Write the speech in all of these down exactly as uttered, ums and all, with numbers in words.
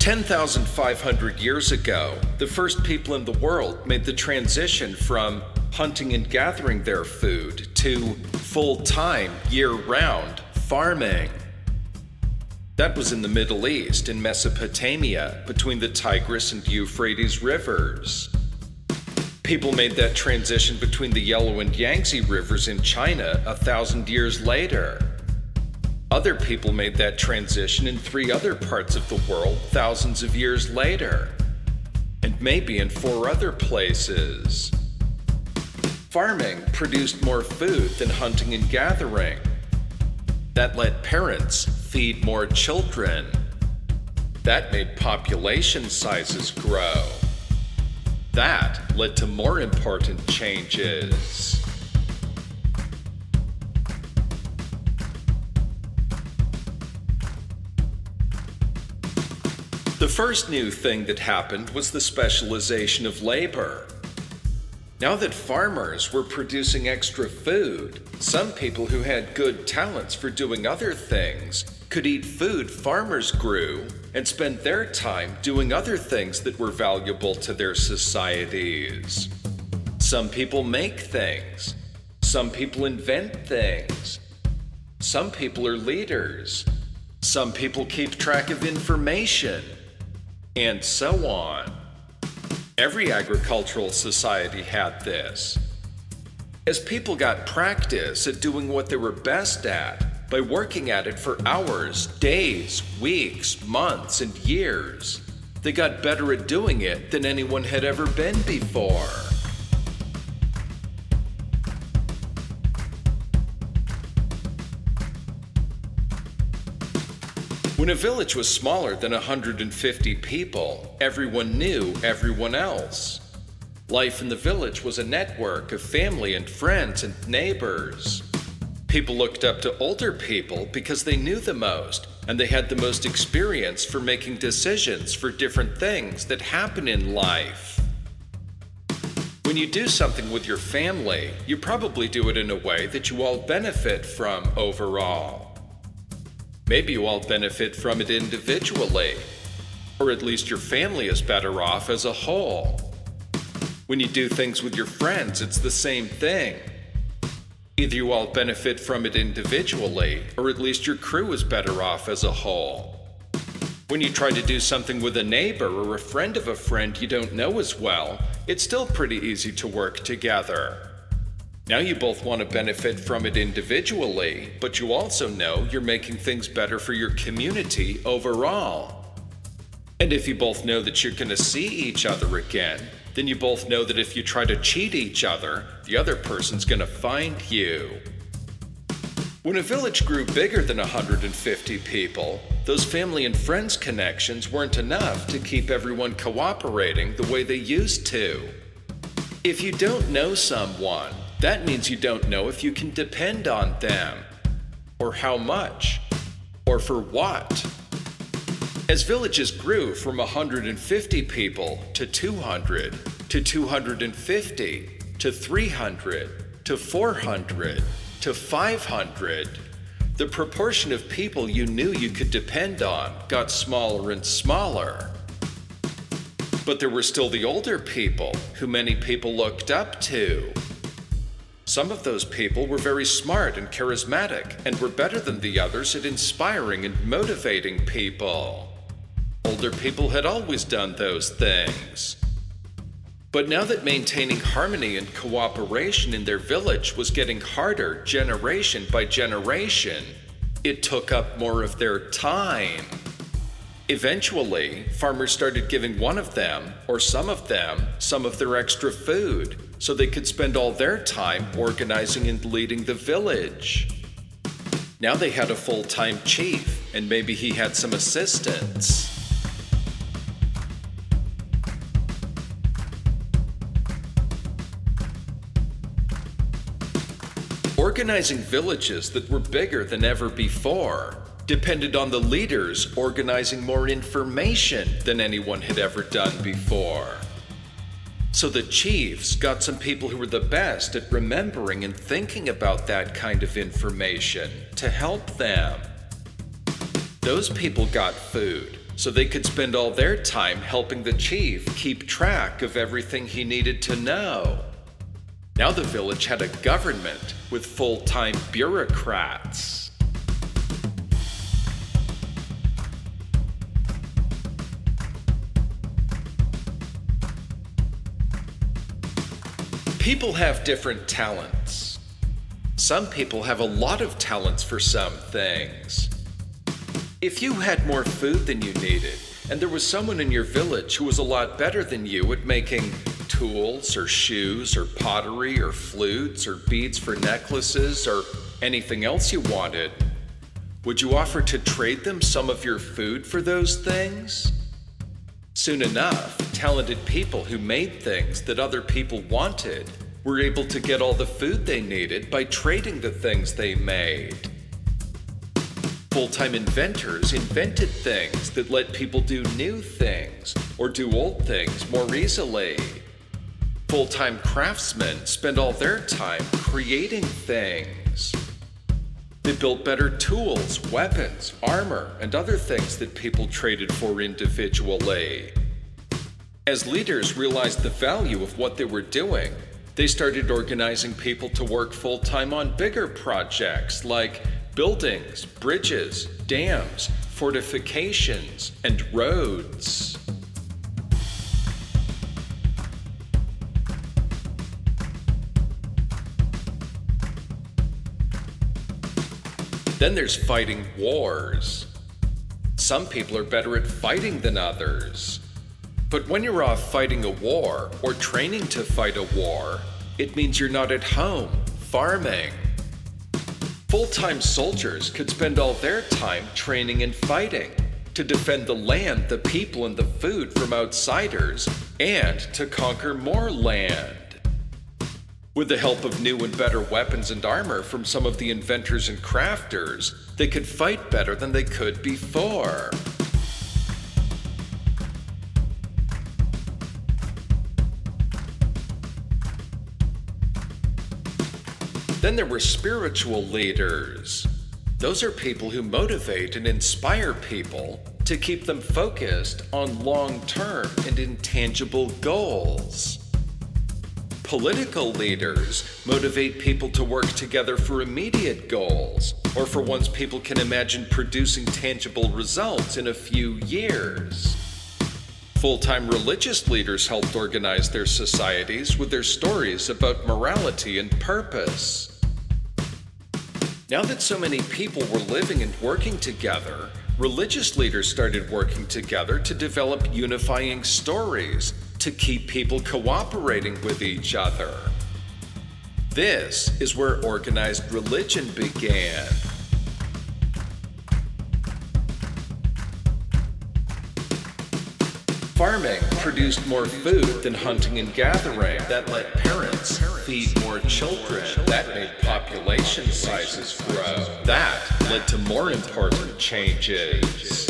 ten thousand five hundred years ago, the first people in the world made the transition from hunting and gathering their food to full-time, year-round farming. That was in the Middle East, in Mesopotamia, between the Tigris and Euphrates rivers. People made that transition between the Yellow and Yangtze rivers in China a thousand years later. Other people made that transition in three other parts of the world thousands of years later, and maybe in four other places. Farming produced more food than hunting and gathering. That let parents feed more children. That made population sizes grow. That led to more important changes. The first new thing that happened was the specialization of labor. Now that farmers were producing extra food, some people who had good talents for doing other things could eat food farmers grew and spend their time doing other things that were valuable to their societies. Some people make things. Some people invent things. Some people are leaders. Some people keep track of information. And so on. Every agricultural society had this. As people got practice at doing what they were best at, by working at it for hours, days, weeks, months, and years, they got better at doing it than anyone had ever been before. When a village was smaller than one hundred fifty people, everyone knew everyone else. Life in the village was a network of family and friends and neighbors. People looked up to older people because they knew the most, and they had the most experience for making decisions for different things that happen in life. When you do something with your family, you probably do it in a way that you all benefit from overall. Maybe you all benefit from it individually, or at least your family is better off as a whole. When you do things with your friends, it's the same thing. Either you all benefit from it individually, or at least your crew is better off as a whole. When you try to do something with a neighbor or a friend of a friend you don't know as well, it's still pretty easy to work together. Now you both want to benefit from it individually, but you also know you're making things better for your community overall. And if you both know that you're going to see each other again, then you both know that if you try to cheat each other, the other person's going to find you. When a village grew bigger than one hundred fifty people, those family and friends connections weren't enough to keep everyone cooperating the way they used to. If you don't know someone, that means you don't know if you can depend on them, or how much, or for what. As villages grew from one hundred fifty people to two hundred, to two hundred fifty, to three hundred, to four hundred, to five hundred, the proportion of people you knew you could depend on got smaller and smaller. But there were still the older people who many people looked up to. Some of those people were very smart and charismatic and were better than the others at inspiring and motivating people. Older people had always done those things. But now that maintaining harmony and cooperation in their village was getting harder generation by generation, it took up more of their time. Eventually, farmers started giving one of them, or some of them, some of their extra food, so they could spend all their time organizing and leading the village. Now they had a full-time chief, and maybe he had some assistants. Organizing villages that were bigger than ever before depended on the leaders organizing more information than anyone had ever done before. So the chiefs got some people who were the best at remembering and thinking about that kind of information to help them. Those people got food, so they could spend all their time helping the chief keep track of everything he needed to know. Now the village had a government with full-time bureaucrats. People have different talents. Some people have a lot of talents for some things. If you had more food than you needed, and there was someone in your village who was a lot better than you at making tools or shoes or pottery or flutes or beads for necklaces or anything else you wanted, would you offer to trade them some of your food for those things? Soon enough, talented people who made things that other people wanted were able to get all the food they needed by trading the things they made. Full-time inventors invented things that let people do new things or do old things more easily. Full-time craftsmen spend all their time creating things. They built better tools, weapons, armor, and other things that people traded for individually. As leaders realized the value of what they were doing, they started organizing people to work full-time on bigger projects like buildings, bridges, dams, fortifications, and roads. Then there's fighting wars. Some people are better at fighting than others. But when you're off fighting a war or training to fight a war, it means you're not at home farming. Full-time soldiers could spend all their time training and fighting to defend the land, the people, and the food from outsiders, and to conquer more land. With the help of new and better weapons and armor from some of the inventors and crafters, they could fight better than they could before. Then there were spiritual leaders. Those are people who motivate and inspire people to keep them focused on long-term and intangible goals. Political leaders motivate people to work together for immediate goals, or for ones people can imagine producing tangible results in a few years. Full-time religious leaders helped organize their societies with their stories about morality and purpose. Now that so many people were living and working together, religious leaders started working together to develop unifying stories to keep people cooperating with each other. This is where organized religion began. Farming produced more food than hunting and gathering. That let parents feed more children. That made population sizes grow. That led to more important changes.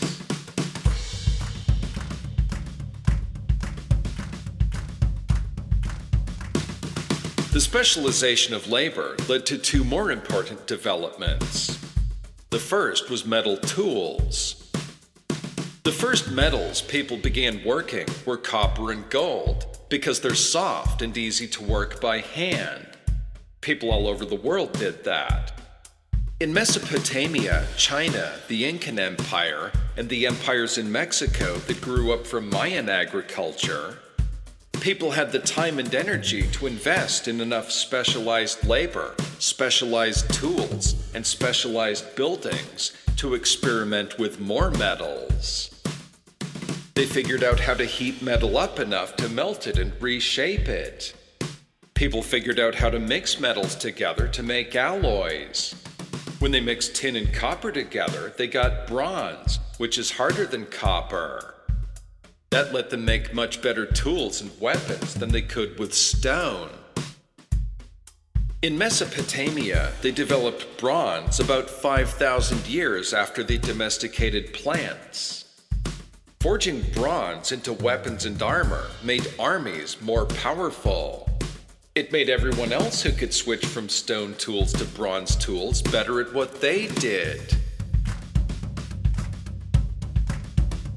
The specialization of labor led to two more important developments. The first was metal tools. The first metals people began working were copper and gold because they're soft and easy to work by hand. People all over the world did that. In Mesopotamia, China, the Incan Empire, and the empires in Mexico that grew up from Mayan agriculture, people had the time and energy to invest in enough specialized labor, specialized tools, and specialized buildings to experiment with more metals. They figured out how to heat metal up enough to melt it and reshape it. People figured out how to mix metals together to make alloys. When they mixed tin and copper together, they got bronze, which is harder than copper. That let them make much better tools and weapons than they could with stone. In Mesopotamia, they developed bronze about five thousand years after they domesticated plants. Forging bronze into weapons and armor made armies more powerful. It made everyone else who could switch from stone tools to bronze tools better at what they did.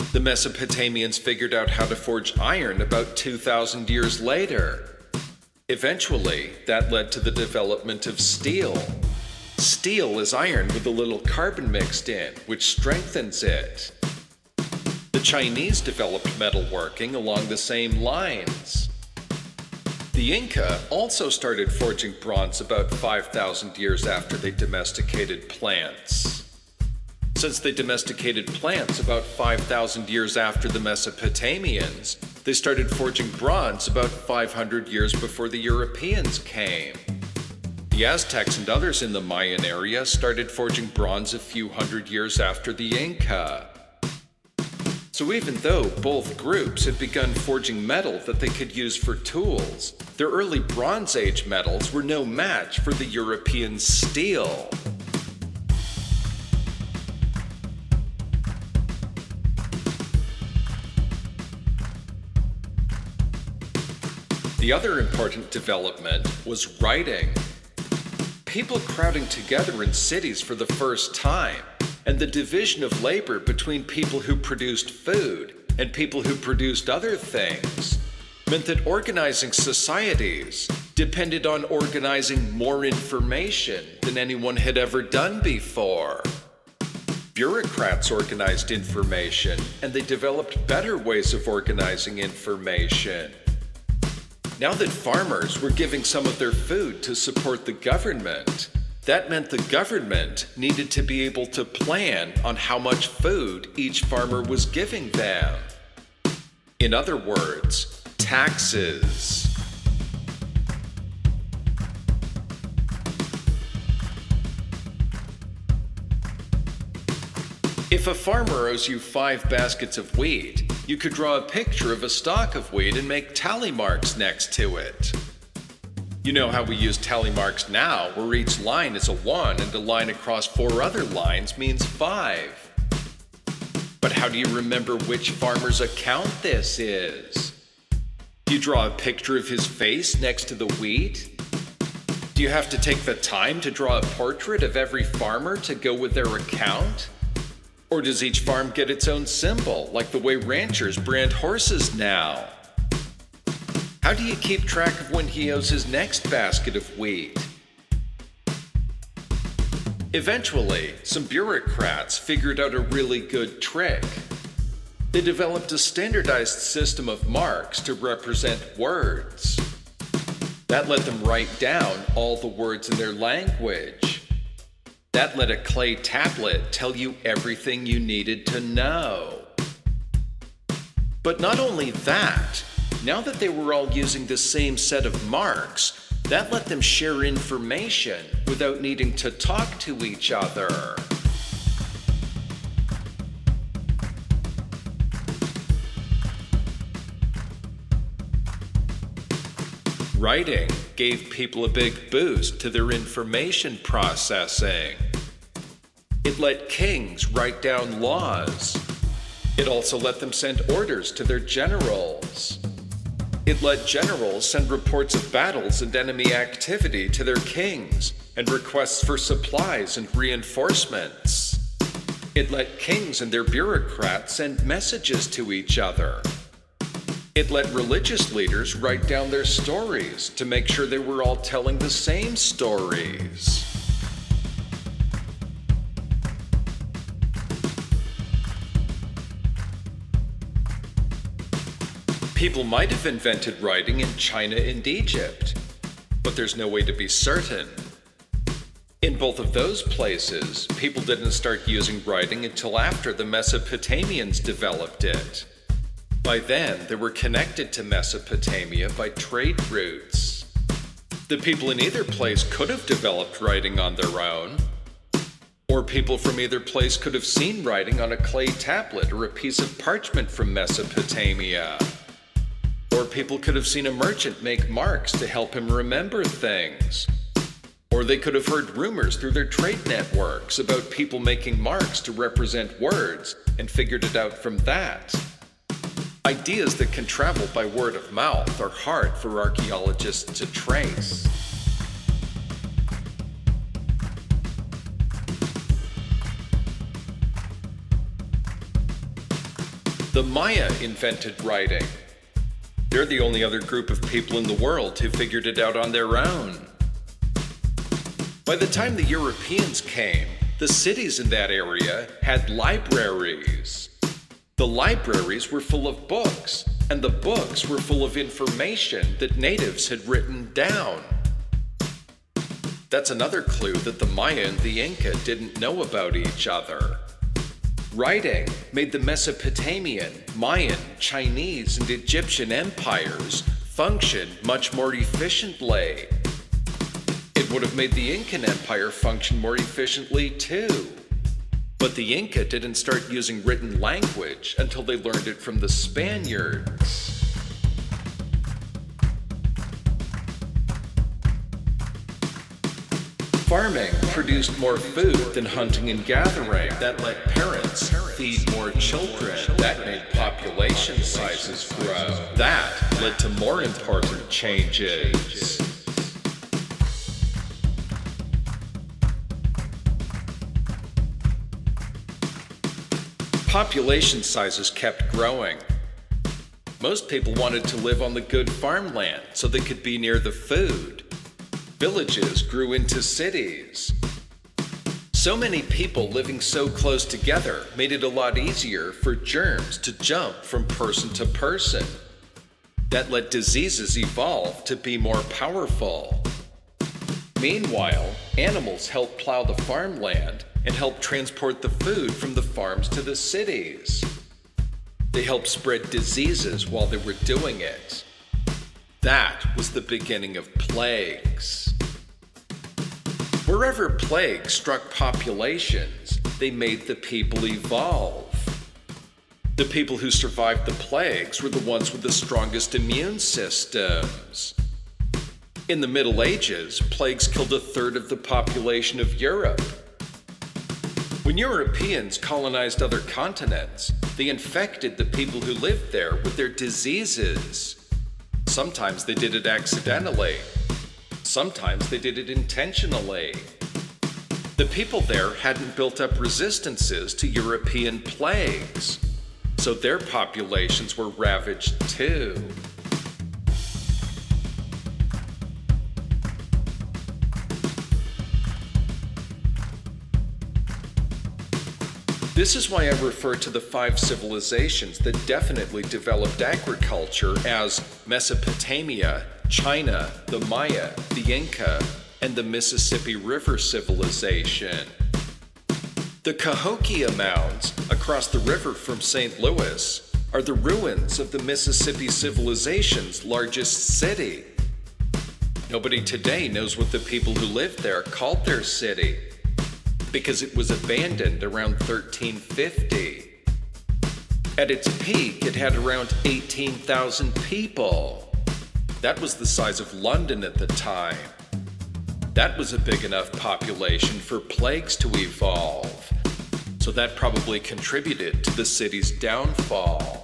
The Mesopotamians figured out how to forge iron about two thousand years later. Eventually, that led to the development of steel. Steel is iron with a little carbon mixed in, which strengthens it. The Chinese developed metalworking along the same lines. The Inca also started forging bronze about five thousand years after they domesticated plants. Since they domesticated plants about five thousand years after the Mesopotamians, they started forging bronze about five hundred years before the Europeans came. The Aztecs and others in the Mayan area started forging bronze a few hundred years after the Inca. So even though both groups had begun forging metal that they could use for tools, their early Bronze Age metals were no match for the European steel. The other important development was writing. People crowding together in cities for the first time, and the division of labor between people who produced food and people who produced other things, meant that organizing societies depended on organizing more information than anyone had ever done before. Bureaucrats organized information, and they developed better ways of organizing information. Now that farmers were giving some of their food to support the government, that meant the government needed to be able to plan on how much food each farmer was giving them. In other words, taxes. If a farmer owes you five baskets of wheat, you could draw a picture of a stalk of wheat and make tally marks next to it. You know how we use tally marks now, where each line is a one and a line across four other lines means five. But how do you remember which farmer's account this is? Do you draw a picture of his face next to the wheat? Do you have to take the time to draw a portrait of every farmer to go with their account? Or does each farm get its own symbol, like the way ranchers brand horses now? How do you keep track of when he owes his next basket of wheat? Eventually, some bureaucrats figured out a really good trick. They developed a standardized system of marks to represent words. That let them write down all the words in their language. That let a clay tablet tell you everything you needed to know. But not only that, now that they were all using the same set of marks, that let them share information without needing to talk to each other. Writing gave people a big boost to their information processing. It let kings write down laws. It also let them send orders to their generals. It let generals send reports of battles and enemy activity to their kings and requests for supplies and reinforcements. It let kings and their bureaucrats send messages to each other. It let religious leaders write down their stories to make sure they were all telling the same stories. People might have invented writing in China and Egypt, but there's no way to be certain. In both of those places, people didn't start using writing until after the Mesopotamians developed it. By then, they were connected to Mesopotamia by trade routes. The people in either place could have developed writing on their own, or people from either place could have seen writing on a clay tablet or a piece of parchment from Mesopotamia. Or people could have seen a merchant make marks to help him remember things. Or they could have heard rumors through their trade networks about people making marks to represent words and figured it out from that. Ideas that can travel by word of mouth are hard for archaeologists to trace. The Maya invented writing. They're the only other group of people in the world who figured it out on their own. By the time the Europeans came, the cities in that area had libraries. The libraries were full of books, and the books were full of information that natives had written down. That's another clue that the Maya and the Inca didn't know about each other. Writing made the Mesopotamian, Mayan, Chinese, and Egyptian empires function much more efficiently. It would have made the Incan Empire function more efficiently too. But the Inca didn't start using written language until they learned it from the Spaniards. Farming produced more food than hunting and gathering. That let parents feed more children. That made population sizes grow. That led to more important changes. Population sizes kept growing. Most people wanted to live on the good farmland so they could be near the food. Villages grew into cities. So many people living so close together made it a lot easier for germs to jump from person to person. That let diseases evolve to be more powerful. Meanwhile, animals helped plow the farmland and helped transport the food from the farms to the cities. They helped spread diseases while they were doing it. That was the beginning of plagues. Wherever plagues struck populations, they made the people evolve. The people who survived the plagues were the ones with the strongest immune systems. In the Middle Ages, plagues killed a third of the population of Europe. When Europeans colonized other continents, they infected the people who lived there with their diseases. Sometimes they did it accidentally. Sometimes they did it intentionally. The people there hadn't built up resistances to European plagues, so their populations were ravaged too. This is why I refer to the five civilizations that definitely developed agriculture as Mesopotamia, China, the Maya, the Inca, and the Mississippi River civilization. The Cahokia Mounds across the river from Saint Louis are the ruins of the Mississippi civilization's largest city. Nobody today knows what the people who lived there called their city, because it was abandoned around thirteen fifty. At its peak, it had around eighteen thousand people. That was the size of London at the time. That was a big enough population for plagues to evolve, so that probably contributed to the city's downfall.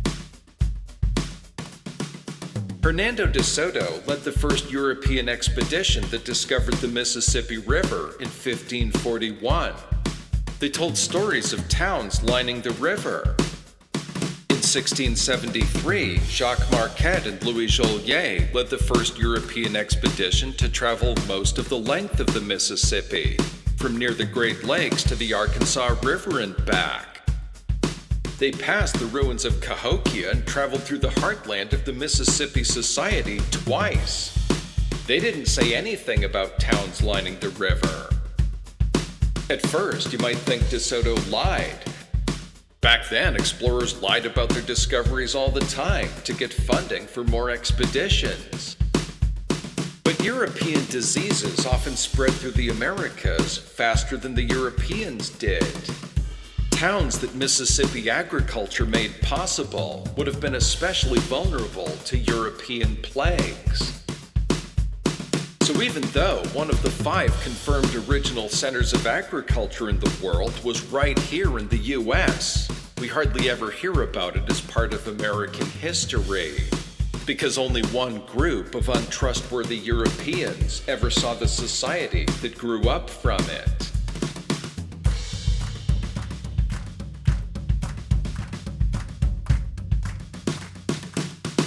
Hernando de Soto led the first European expedition that discovered the Mississippi River in fifteen forty-one. They told stories of towns lining the river. In sixteen seventy-three, Jacques Marquette and Louis Joliet led the first European expedition to travel most of the length of the Mississippi, from near the Great Lakes to the Arkansas River and back. They passed the ruins of Cahokia and traveled through the heartland of the Mississippi Society twice. They didn't say anything about towns lining the river. At first, you might think De Soto lied. Back then, explorers lied about their discoveries all the time to get funding for more expeditions. But European diseases often spread through the Americas faster than the Europeans did. Towns that Mississippi agriculture made possible would have been especially vulnerable to European plagues. So even though one of the five confirmed original centers of agriculture in the world was right here in the U S, we hardly ever hear about it as part of American history, because only one group of untrustworthy Europeans ever saw the society that grew up from it.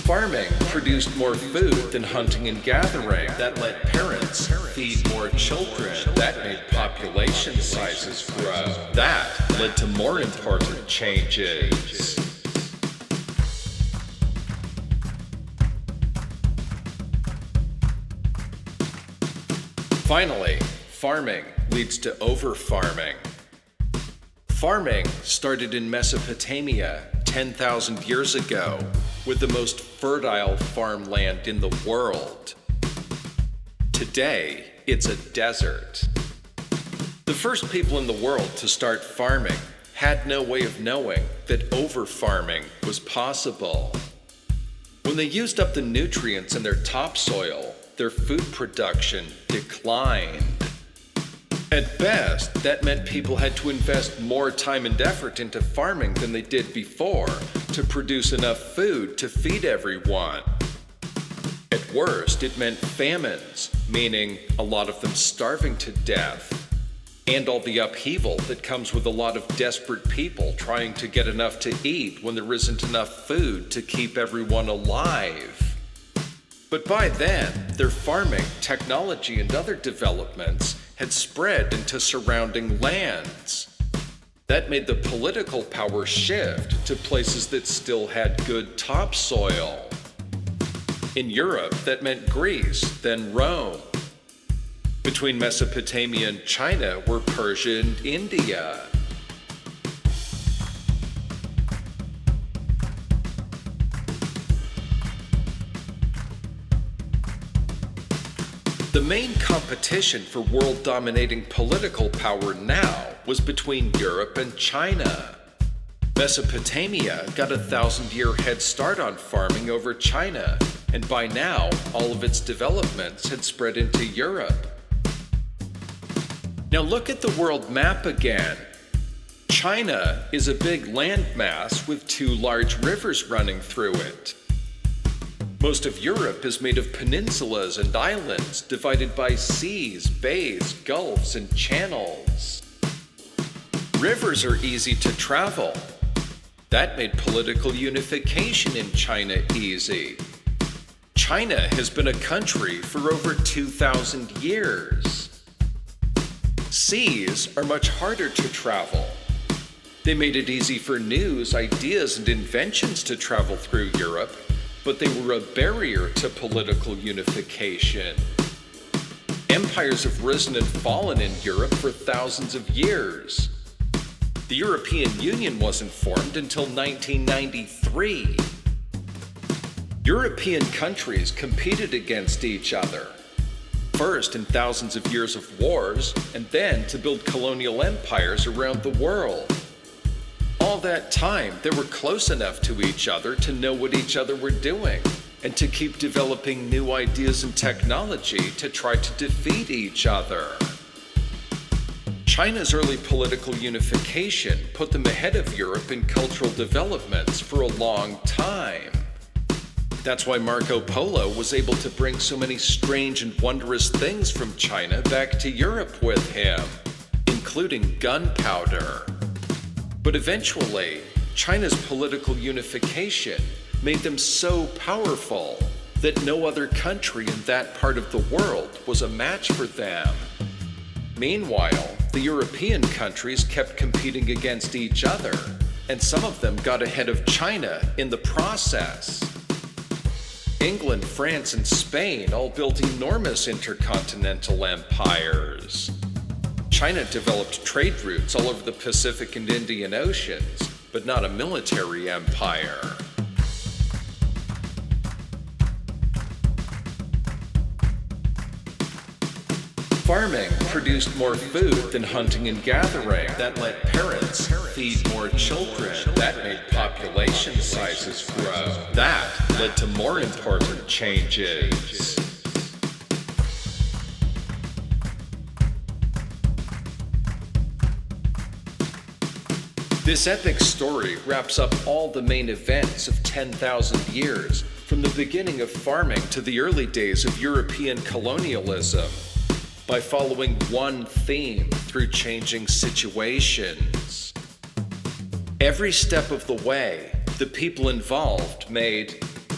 Farming produced more food than hunting and gathering. That let parents feed more children. That made population sizes grow. That led to more important changes. Finally, farming leads to over-farming. Farming started in Mesopotamia ten thousand years ago with the most fertile farmland in the world. Today, it's a desert. The first people in the world to start farming had no way of knowing that over-farming was possible. When they used up the nutrients in their topsoil, their food production declined. At best, that meant people had to invest more time and effort into farming than they did before to produce enough food to feed everyone. At worst, it meant famines, meaning a lot of them starving to death, and all the upheaval that comes with a lot of desperate people trying to get enough to eat when there isn't enough food to keep everyone alive. But by then, their farming, technology, and other developments had spread into surrounding lands. That made the political power shift to places that still had good topsoil. In Europe, that meant Greece, then Rome. Between Mesopotamia and China were Persia and India. The main competition for world-dominating political power now was between Europe and China. Mesopotamia got a thousand-year head start on farming over China, and by now, all of its developments had spread into Europe. Now look at the world map again. China is a big landmass with two large rivers running through it. Most of Europe is made of peninsulas and islands divided by seas, bays, gulfs, and channels. Rivers are easy to travel. That made political unification in China easy. China has been a country for over two thousand years. Seas are much harder to travel. They made it easy for news, ideas, and inventions to travel through Europe, but they were a barrier to political unification. Empires have risen and fallen in Europe for thousands of years. The European Union wasn't formed until nineteen ninety-three. European countries competed against each other, first in thousands of years of wars, and then to build colonial empires around the world. All that time, they were close enough to each other to know what each other were doing, and to keep developing new ideas and technology to try to defeat each other. China's early political unification put them ahead of Europe in cultural developments for a long time. That's why Marco Polo was able to bring so many strange and wondrous things from China back to Europe with him, including gunpowder. But eventually, China's political unification made them so powerful that no other country in that part of the world was a match for them. Meanwhile, the European countries kept competing against each other, and some of them got ahead of China in the process. England, France, and Spain all built enormous intercontinental empires. China developed trade routes all over the Pacific and Indian Oceans, but not a military empire. Farming produced more food than hunting and gathering. That let parents feed more children. That made population sizes grow. That led to more important changes. This epic story wraps up all the main events of ten thousand years, from the beginning of farming to the early days of European colonialism, by following one theme through changing situations. Every step of the way, the people involved made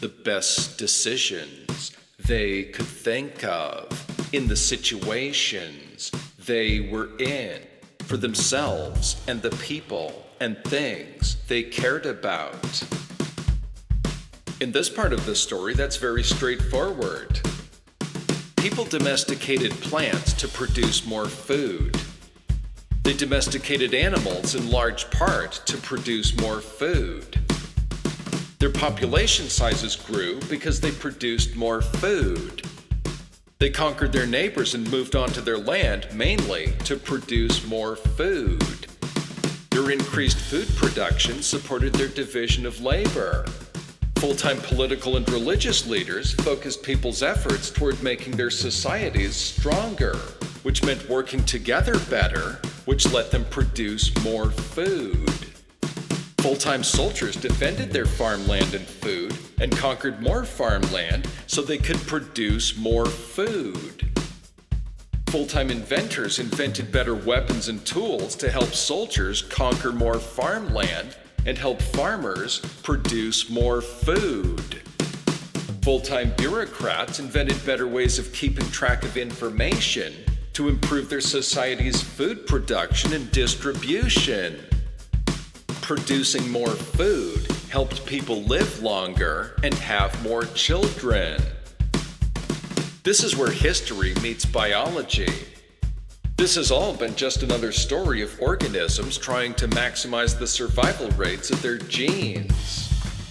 the best decisions they could think of in the situations they were in for themselves and the people and things they cared about. In this part of the story, that's very straightforward. People domesticated plants to produce more food. They domesticated animals in large part to produce more food. Their population sizes grew because they produced more food. They conquered their neighbors and moved onto their land mainly to produce more food. Their increased food production supported their division of labor. Full-time political and religious leaders focused people's efforts toward making their societies stronger, which meant working together better, which let them produce more food. Full-time soldiers defended their farmland and food and conquered more farmland so they could produce more food. Full-time inventors invented better weapons and tools to help soldiers conquer more farmland and help farmers produce more food. Full-time bureaucrats invented better ways of keeping track of information to improve their society's food production and distribution. Producing more food helped people live longer and have more children. This is where history meets biology. This has all been just another story of organisms trying to maximize the survival rates of their genes.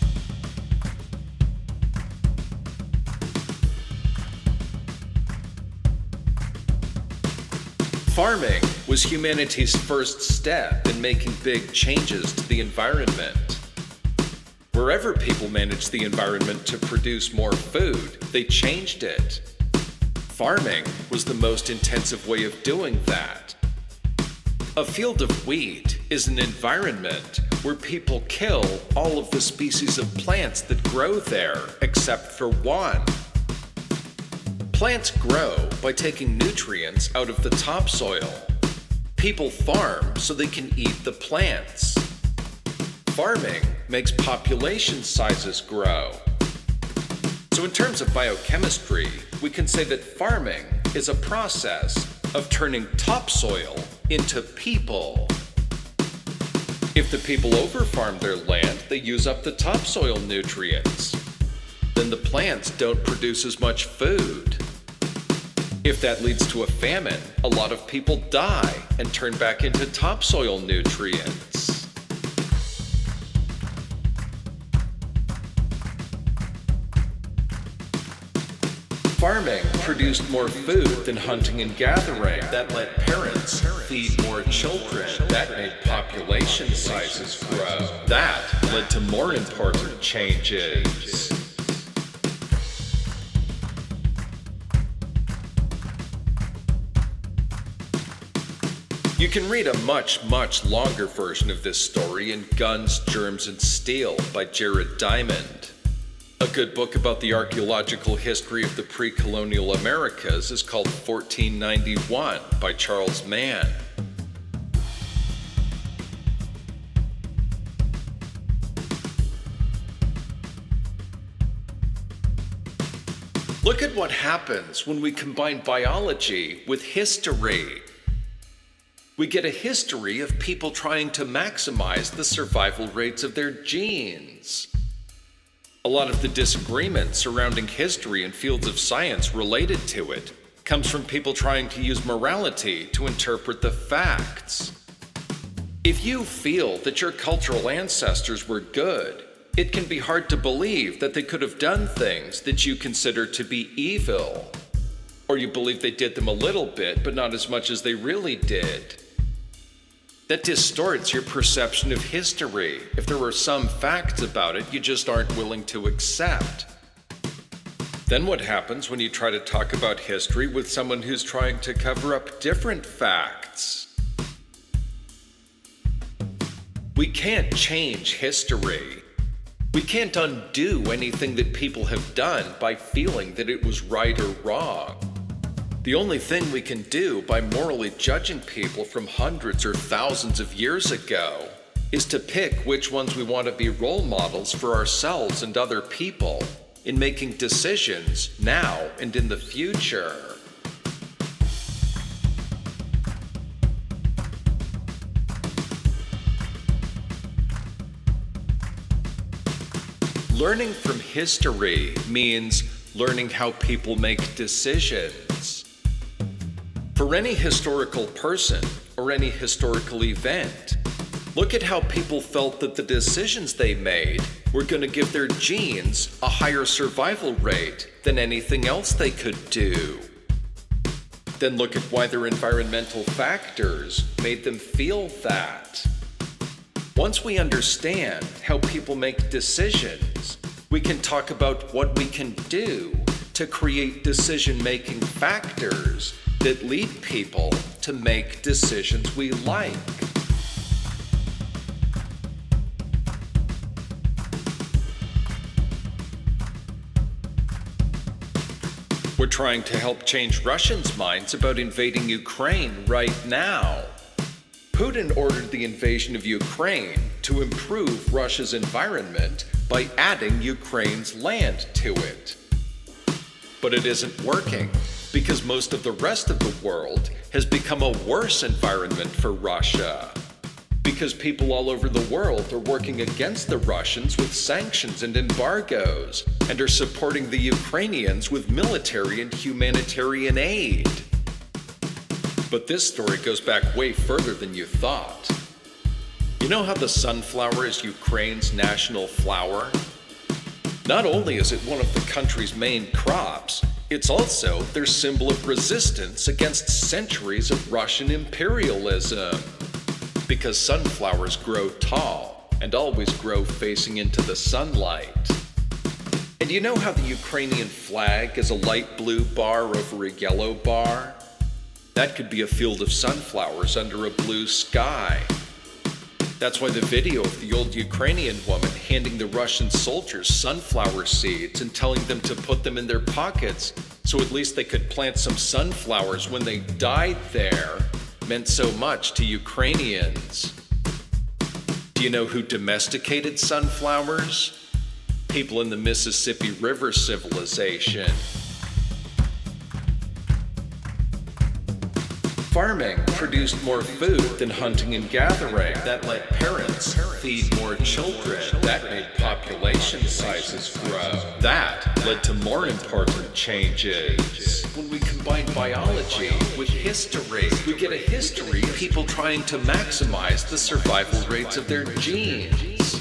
Farming was humanity's first step in making big changes to the environment. Wherever people managed the environment to produce more food, they changed it. Farming was the most intensive way of doing that. A field of wheat is an environment where people kill all of the species of plants that grow there except for one. Plants grow by taking nutrients out of the topsoil. People farm so they can eat the plants. Farming makes population sizes grow. So in terms of biochemistry, we can say that farming is a process of turning topsoil into people. If the people overfarm their land, they use up the topsoil nutrients. Then the plants don't produce as much food. If that leads to a famine, a lot of people die and turn back into topsoil nutrients. Farming produced more food than hunting and gathering. That let parents feed more children. That made population sizes grow. That led to more important changes. You can read a much, much longer version of this story in Guns, Germs, and Steel by Jared Diamond. A good book about the archaeological history of the pre-colonial Americas is called fourteen ninety-one by Charles Mann. Look at what happens when we combine biology with history. We get a history of people trying to maximize the survival rates of their genes. A lot of the disagreement surrounding history and fields of science related to it comes from people trying to use morality to interpret the facts. If you feel that your cultural ancestors were good, it can be hard to believe that they could have done things that you consider to be evil. Or you believe they did them a little bit, but not as much as they really did. That distorts your perception of history. If there were some facts about it you just aren't willing to accept. Then what happens when you try to talk about history with someone who's trying to cover up different facts? We can't change history. We can't undo anything that people have done by feeling that it was right or wrong. The only thing we can do by morally judging people from hundreds or thousands of years ago is to pick which ones we want to be role models for ourselves and other people, in making decisions now and in the future. Learning from history means learning how people make decisions. For any historical person or any historical event, look at how people felt that the decisions they made were going to give their genes a higher survival rate than anything else they could do. Then look at why their environmental factors made them feel that. Once we understand how people make decisions, we can talk about what we can do to create decision-making factors that lead people to make decisions we like. We're trying to help change Russians' minds about invading Ukraine right now. Putin ordered the invasion of Ukraine to improve Russia's environment by adding Ukraine's land to it. But it isn't working because most of the rest of the world has become a worse environment for Russia. Because people all over the world are working against the Russians with sanctions and embargoes and are supporting the Ukrainians with military and humanitarian aid. But this story goes back way further than you thought. You know how the sunflower is Ukraine's national flower? Not only is it one of the country's main crops, it's also their symbol of resistance against centuries of Russian imperialism. Because sunflowers grow tall and always grow facing into the sunlight. And you know how the Ukrainian flag is a light blue bar over a yellow bar? That could be a field of sunflowers under a blue sky. That's why the video of the old Ukrainian woman handing the Russian soldiers sunflower seeds and telling them to put them in their pockets so at least they could plant some sunflowers when they died there meant so much to Ukrainians. Do you know who domesticated sunflowers? People in the Mississippi River civilization. Farming produced more food than hunting and gathering. That let parents feed more children. That made population sizes grow. That led to more important changes. When we combine biology with history, we get a history of people trying to maximize the survival rates of their genes.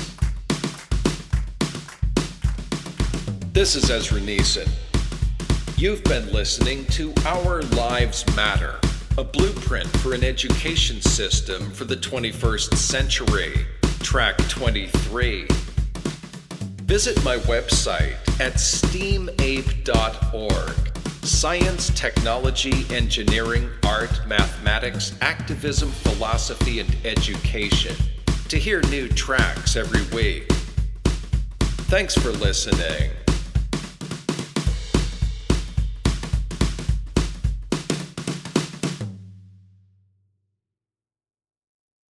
This is Ezra Neeson. You've been listening to Our Lives Matter, a blueprint for an education system for the twenty-first century, track twenty-three. Visit my website at steam ape dot org. Science, technology, engineering, art, mathematics, activism, philosophy, and education to hear new tracks every week. Thanks for listening.